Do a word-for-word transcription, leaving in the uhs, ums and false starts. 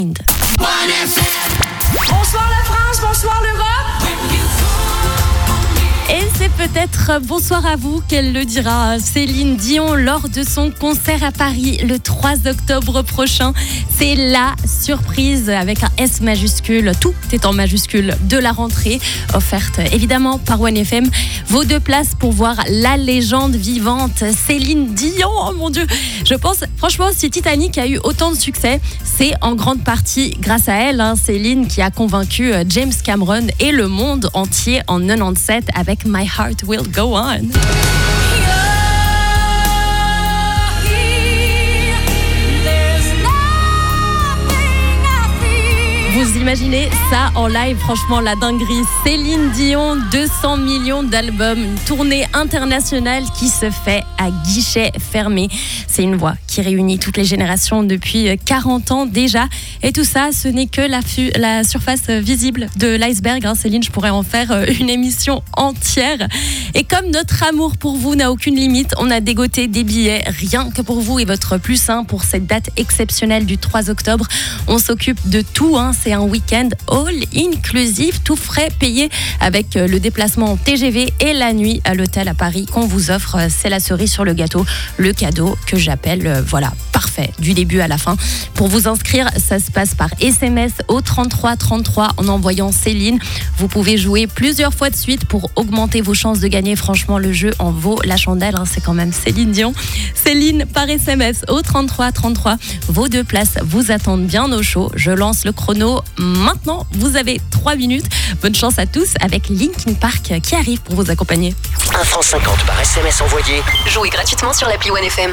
Bonsoir la France, bonsoir l'Europe. Et c'est peut-être bonsoir à vous qu'elle le dira, Céline Dion, lors de son concert à Paris le trois octobre prochain. C'est la surprise avec un S majuscule, tout est en majuscule, de la rentrée, offerte évidemment par One F M. Vos deux places pour voir la légende vivante Céline Dion. Oh mon Dieu, je pense franchement si Titanic a eu autant de succès, c'est en grande partie grâce à elle, hein, Céline, qui a convaincu James Cameron et le monde entier en quatre-vingt-dix-sept avec My Heart Will Go On. Vous imaginez ça en live, franchement la dinguerie. Céline Dion, deux cents millions d'albums, une tournée internationale qui se fait à guichet fermé. C'est une voix qui réunit toutes les générations depuis quarante ans déjà. Et tout ça, ce n'est que la, fu- la surface visible de l'iceberg. Hein, Céline, je pourrais en faire une émission entière. Et comme notre amour pour vous n'a aucune limite, on a dégoté des billets rien que pour vous et votre plus un pour cette date exceptionnelle du trois octobre. On s'occupe de tout, hein. C'est un week-end all inclusive, tout frais payé avec le déplacement en T G V et la nuit à l'hôtel à Paris qu'on vous offre. C'est la cerise sur le gâteau, le cadeau que j'appelle, euh, voilà, parfait, du début à la fin. Pour vous inscrire, ça se passe par S M S au trente-trois trente-trois en envoyant Céline. Vous pouvez jouer plusieurs fois de suite pour augmenter vos chances de gagner. Franchement, le jeu en vaut la chandelle, hein, c'est quand même Céline Dion. Céline par S M S au trente-trois trente-trois. Vos deux places vous attendent bien au chaud. Je lance le chrono maintenant. Vous avez trois minutes. Bonne chance à tous avec Linkin Park qui arrive pour vous accompagner. un franc cinquante par S M S envoyé. Jouez gratuitement sur l'appli One F M.